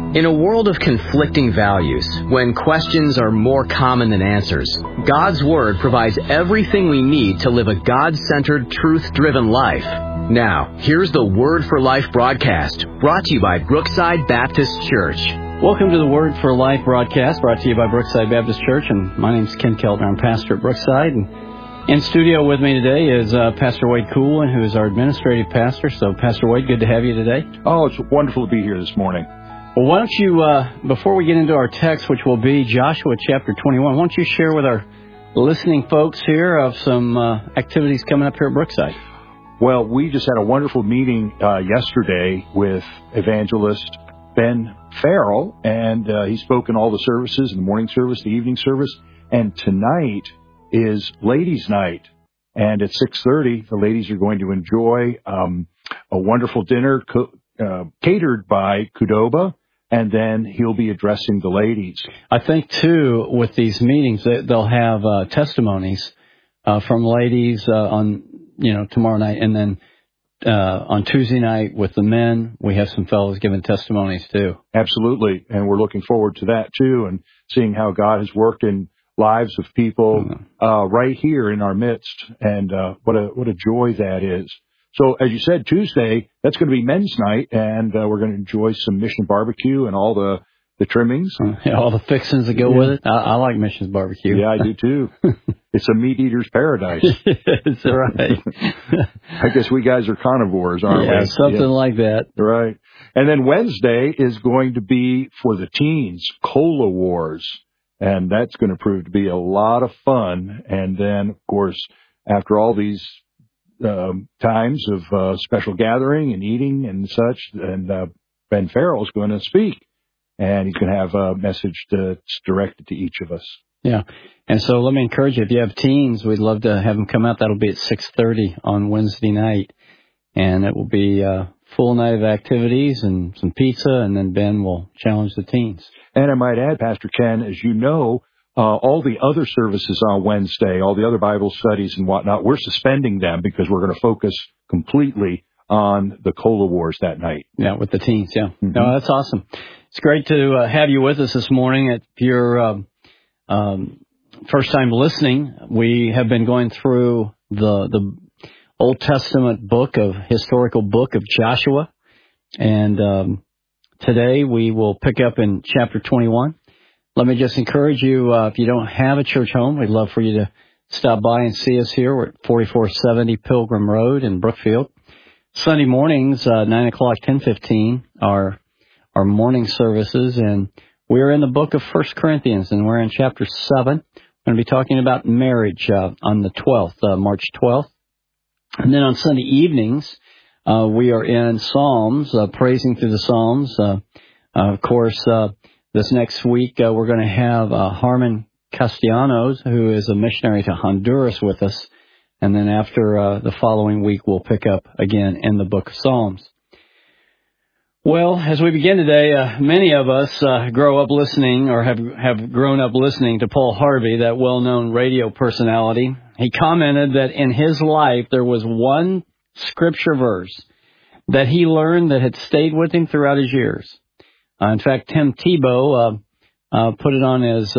In a world of conflicting values, when questions are more common than answers, God's Word provides everything we need to live a God-centered, truth-driven life. Now, here's the Word for Life broadcast, brought to you by Brookside Baptist Church. Welcome to the Word for Life broadcast, brought to you by Brookside Baptist Church, and my name's Ken Keltner. I'm pastor at Brookside, and in studio with me today is Pastor Wade Coolin, who is our administrative pastor. So, Pastor Wade, good to have you today. Oh, it's wonderful to be here this morning. Well, why don't you, before we get into our text, which will be Joshua chapter 21, why don't you share with our listening folks here of some activities coming up here at Brookside? Well, we just had a wonderful meeting yesterday with evangelist Ben Farrell, and he spoke in all the services, in the morning service, the evening service, and tonight is Ladies' Night. And at 6:30, the ladies are going to enjoy a wonderful dinner catered by Qdoba. And then he'll be addressing the ladies. I think, too, with these meetings, they'll have testimonies from ladies on, tomorrow night. And then on Tuesday night with the men, we have some fellows giving testimonies, too. Absolutely. And we're looking forward to that, too, and seeing how God has worked in lives of people right here in our midst. And what a joy that is. So, as you said, Tuesday, that's going to be men's night, and we're going to enjoy some Mission barbecue and all the trimmings. All the fixings that go with it. I like Mission's barbecue. Yeah, I do, too. It's a meat eater's paradise. That's right. I guess we guys are carnivores, aren't we? Yeah, something like that. Right. And then Wednesday is going to be, for the teens, Cola Wars, and that's going to prove to be a lot of fun. And then, of course, after all these times of special gathering and eating and such, and Ben Farrell is going to speak, and he's going to have a message that's directed to each of us. Yeah, and so let me encourage you, if you have teens, we'd love to have them come out. That'll be at 6:30 on Wednesday night, and it will be a full night of activities and some pizza, and then Ben will challenge the teens. And I might add, Pastor Ken, as you know, all the other services on Wednesday, all the other Bible studies and whatnot, we're suspending them because we're going to focus completely on the Cola Wars that night. Yeah, with the teens, yeah. Mm-hmm. No, that's awesome. It's great to have you with us this morning. If you're first time listening, we have been going through the Old Testament historical book of Joshua. And today we will pick up in chapter 21. Let me just encourage you, if you don't have a church home, we'd love for you to stop by and see us here. We're at 4470 Pilgrim Road in Brookfield. Sunday mornings, 9 o'clock, 10:15, are our morning services, and we're in the book of 1 Corinthians, and we're in chapter 7. We're going to be talking about marriage on the 12th, March 12th. And then on Sunday evenings, we are in Psalms, praising through the Psalms. Of course, this next week, we're going to have Harmon Castellanos, who is a missionary to Honduras, with us. And then after the following week, we'll pick up again in the book of Psalms. Well, as we begin today, many of us grow up listening or have grown up listening to Paul Harvey, that well-known radio personality. He commented that in his life, there was one scripture verse that he learned that had stayed with him throughout his years. In fact, Tim Tebow put it on his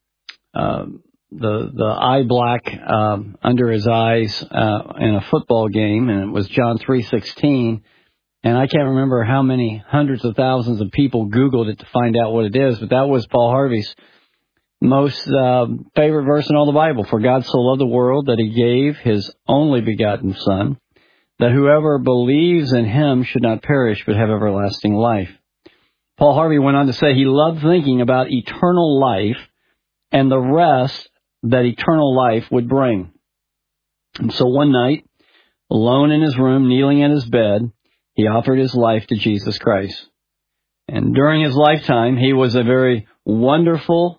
the eye black under his eyes in a football game, and it was John 3:16. And I can't remember how many hundreds of thousands of people Googled it to find out what it is, but that was Paul Harvey's most favorite verse in all the Bible. For God so loved the world that he gave his only begotten Son, that whoever believes in him should not perish but have everlasting life. Paul Harvey went on to say he loved thinking about eternal life and the rest that eternal life would bring. And so one night, alone in his room, kneeling in his bed, he offered his life to Jesus Christ. And during his lifetime, he was a very wonderful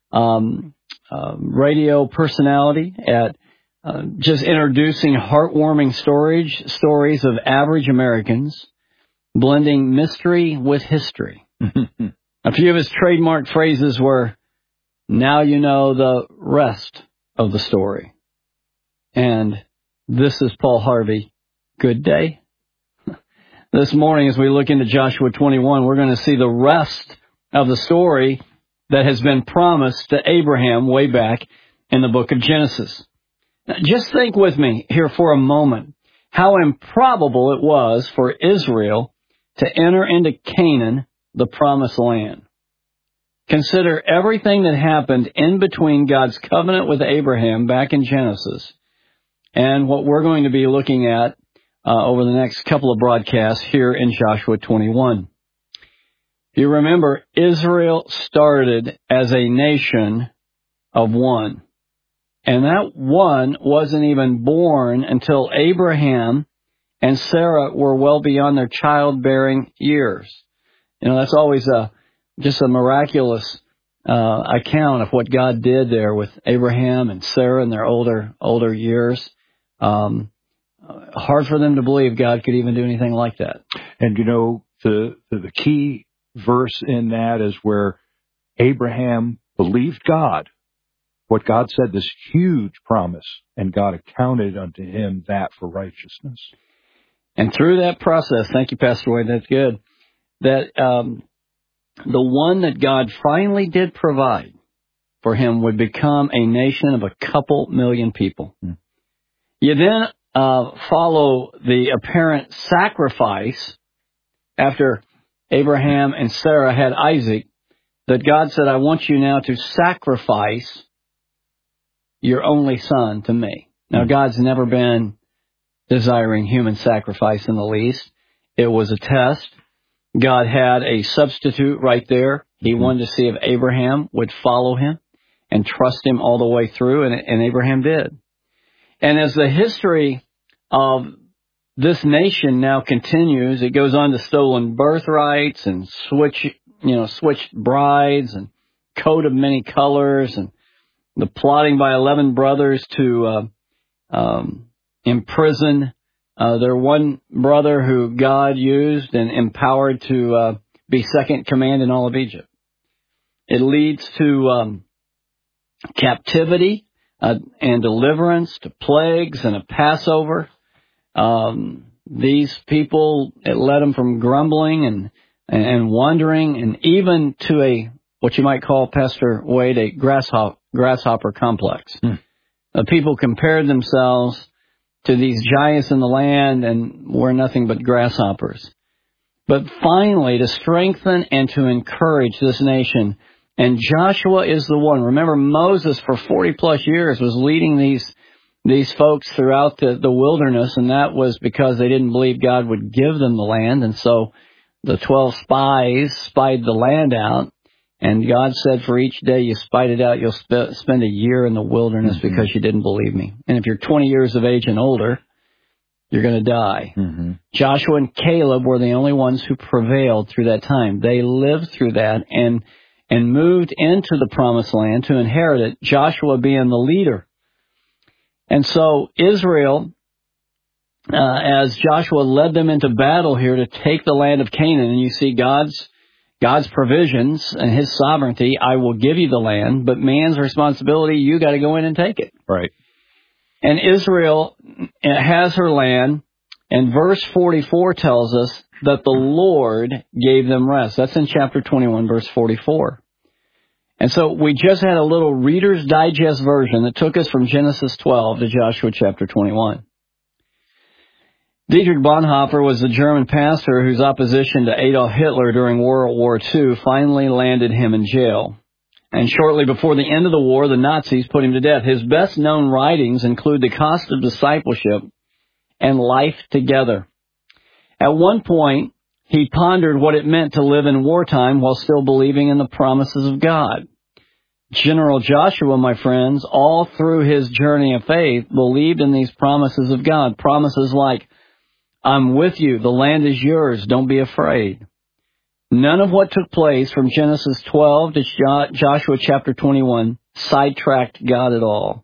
radio personality at just introducing heartwarming stories of average Americans, blending mystery with history. A few of his trademark phrases were, "Now you know the rest of the story." And this is Paul Harvey. Good day. This morning, as we look into Joshua 21, we're going to see the rest of the story that has been promised to Abraham way back in the book of Genesis. Now, just think with me here for a moment how improbable it was for Israel to enter into Canaan, the promised land. Consider everything that happened in between God's covenant with Abraham back in Genesis and what we're going to be looking at over the next couple of broadcasts here in Joshua 21. If you remember, Israel started as a nation of one. And that one wasn't even born until Abraham and Sarah were well beyond their childbearing years. You know, that's always just a miraculous account of what God did there with Abraham and Sarah in their older years. Hard for them to believe God could even do anything like that. And, you know, the key verse in that is where Abraham believed God, what God said, this huge promise, and God accounted unto him that for righteousness. And through that process, thank you, Pastor Wade, that's good, that the one that God finally did provide for him would become a nation of a couple million people. You then follow the apparent sacrifice after Abraham and Sarah had Isaac, that God said, I want you now to sacrifice your only son to me. Now, God's never been desiring human sacrifice in the least. It was a test. God had a substitute right there. He wanted to see if Abraham would follow him and trust him all the way through, and Abraham did. And as the history of this nation now continues, it goes on to stolen birthrights and switched brides and coat of many colors and the plotting by 11 brothers to imprison their one brother who God used and empowered to be second command in all of Egypt. It leads to captivity and deliverance, to plagues and a Passover. These people, it led them from grumbling and wandering, and even to what you might call, Pastor Wade, a grasshopper complex. People compared themselves to these giants in the land and were nothing but grasshoppers. But finally, to strengthen and to encourage this nation, and Joshua is the one. Remember, Moses for 40 plus years was leading these folks throughout the wilderness, and that was because they didn't believe God would give them the land. And so the 12 spies spied the land out, and God said, for each day you spied it out, you'll spend a year in the wilderness because you didn't believe me. And if you're 20 years of age and older, you're going to die. Joshua and Caleb were the only ones who prevailed through that time. They lived through that and moved into the promised land to inherit it, Joshua being the leader. And so Israel, as Joshua led them into battle here to take the land of Canaan, and you see God's provisions and his sovereignty, I will give you the land, but man's responsibility, you got to go in and take it. Right. And Israel has her land, and verse 44 tells us that the Lord gave them rest. That's in chapter 21, verse 44. And so we just had a little Reader's Digest version that took us from Genesis 12 to Joshua chapter 21. Dietrich Bonhoeffer was the German pastor whose opposition to Adolf Hitler during World War II finally landed him in jail. And shortly before the end of the war, the Nazis put him to death. His best-known writings include The Cost of Discipleship and Life Together. At one point, he pondered what it meant to live in wartime while still believing in the promises of God. General Joshua, my friends, all through his journey of faith, believed in these promises of God. Promises like, I'm with you, the land is yours, don't be afraid. None of what took place from Genesis 12 to Joshua chapter 21 sidetracked God at all.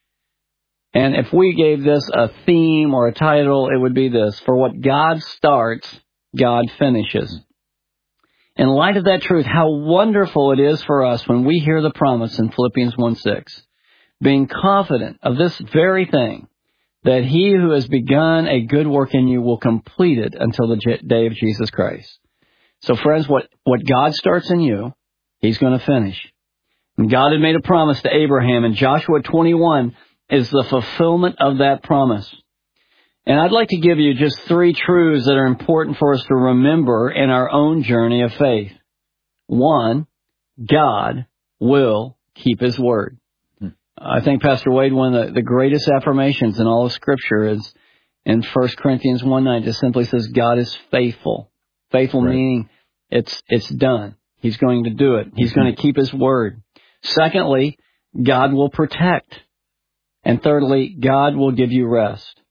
And if we gave this a theme or a title, it would be this: for what God starts, God finishes. In light of that truth, how wonderful it is for us when we hear the promise in Philippians 1:6, being confident of this very thing, that he who has begun a good work in you will complete it until the day of Jesus Christ. So friends, what God starts in you, He's going to finish. And God had made a promise to Abraham, and Joshua 21 is the fulfillment of that promise. And I'd like to give you just 3 truths that are important for us to remember in our own journey of faith. 1, God will keep His word. I think, Pastor Wade, one of the greatest affirmations in all of Scripture is in 1 Corinthians 1:9. It simply says God is faithful. Faithful meaning it's done. He's going to do it. He's going to keep His word. Secondly, God will protect. And thirdly, God will give you rest.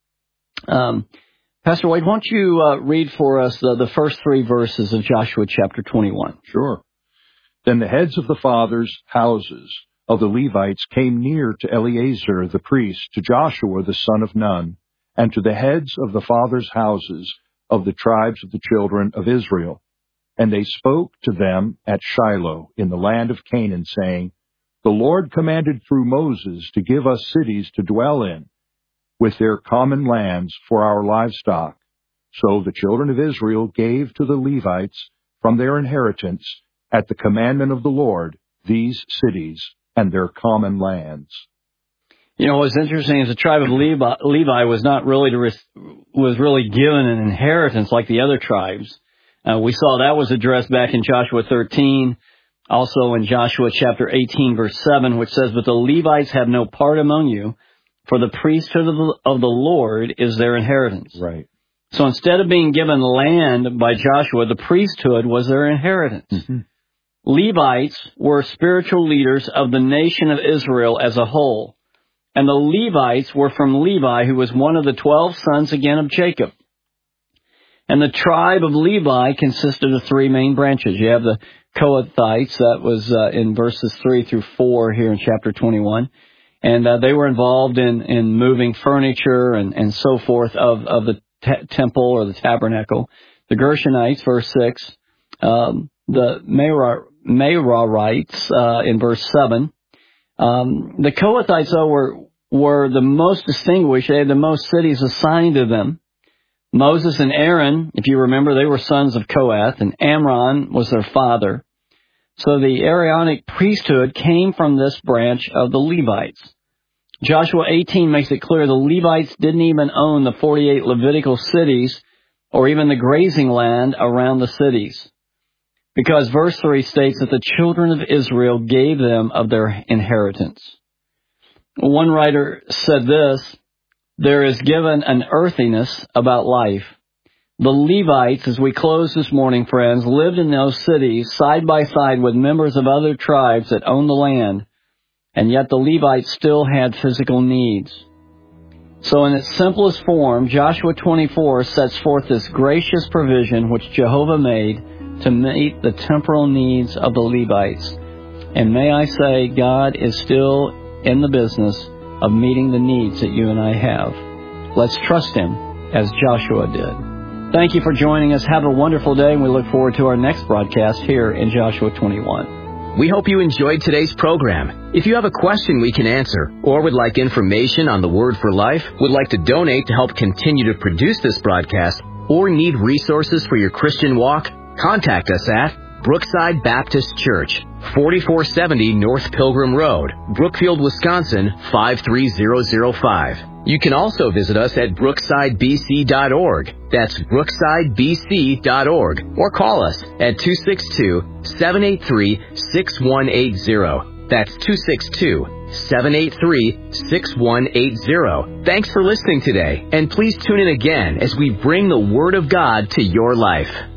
Pastor Wade, why don't you read for us the first 3 verses of Joshua chapter 21? Sure. Then the heads of the fathers' houses of the Levites came near to Eleazar the priest, to Joshua the son of Nun, and to the heads of the fathers' houses of the tribes of the children of Israel. And they spoke to them at Shiloh in the land of Canaan, saying, The Lord commanded through Moses to give us cities to dwell in, with their common lands for our livestock. So the children of Israel gave to the Levites from their inheritance, at the commandment of the Lord, these cities and their common lands. You know, what's interesting is the tribe of Levi was not really was really given an inheritance like the other tribes. We saw that was addressed back in Joshua 13, also in Joshua chapter 18, verse 7, which says, But the Levites have no part among you, for the priesthood of the Lord is their inheritance. Right. So instead of being given land by Joshua, the priesthood was their inheritance. Mm-hmm. Levites were spiritual leaders of the nation of Israel as a whole. And the Levites were from Levi, who was one of the 12 sons again of Jacob. And the tribe of Levi consisted of 3 main branches. You have the Kohathites, that was in verses 3 through 4 here in chapter 21. And they were involved in moving furniture and so forth of the temple or the tabernacle. The Gershonites, verse 6. The Merarites in verse 7. The Kohathites, though, were the most distinguished. They had the most cities assigned to them. Moses and Aaron, if you remember, they were sons of Kohath, and Amram was their father. So the Aaronic priesthood came from this branch of the Levites. Joshua 18 makes it clear the Levites didn't even own the 48 Levitical cities or even the grazing land around the cities, because verse 3 states that the children of Israel gave them of their inheritance. One writer said this, There is given an earthiness about life. The Levites, as we close this morning, friends, lived in those cities side by side with members of other tribes that owned the land, and yet the Levites still had physical needs. So in its simplest form, Joshua 24 sets forth this gracious provision which Jehovah made to meet the temporal needs of the Levites. And may I say, God is still in the business of meeting the needs that you and I have. Let's trust Him as Joshua did. Thank you for joining us. Have a wonderful day, and we look forward to our next broadcast here in Joshua 21. We hope you enjoyed today's program. If you have a question we can answer, or would like information on the Word for Life, would like to donate to help continue to produce this broadcast, or need resources for your Christian walk, contact us at Brookside Baptist Church, 4470 North Pilgrim Road, Brookfield, Wisconsin, 53005. You can also visit us at brooksidebc.org. That's brooksidebc.org. Or call us at 262-783-6180. That's 262-783-6180. Thanks for listening today, and please tune in again as we bring the Word of God to your life.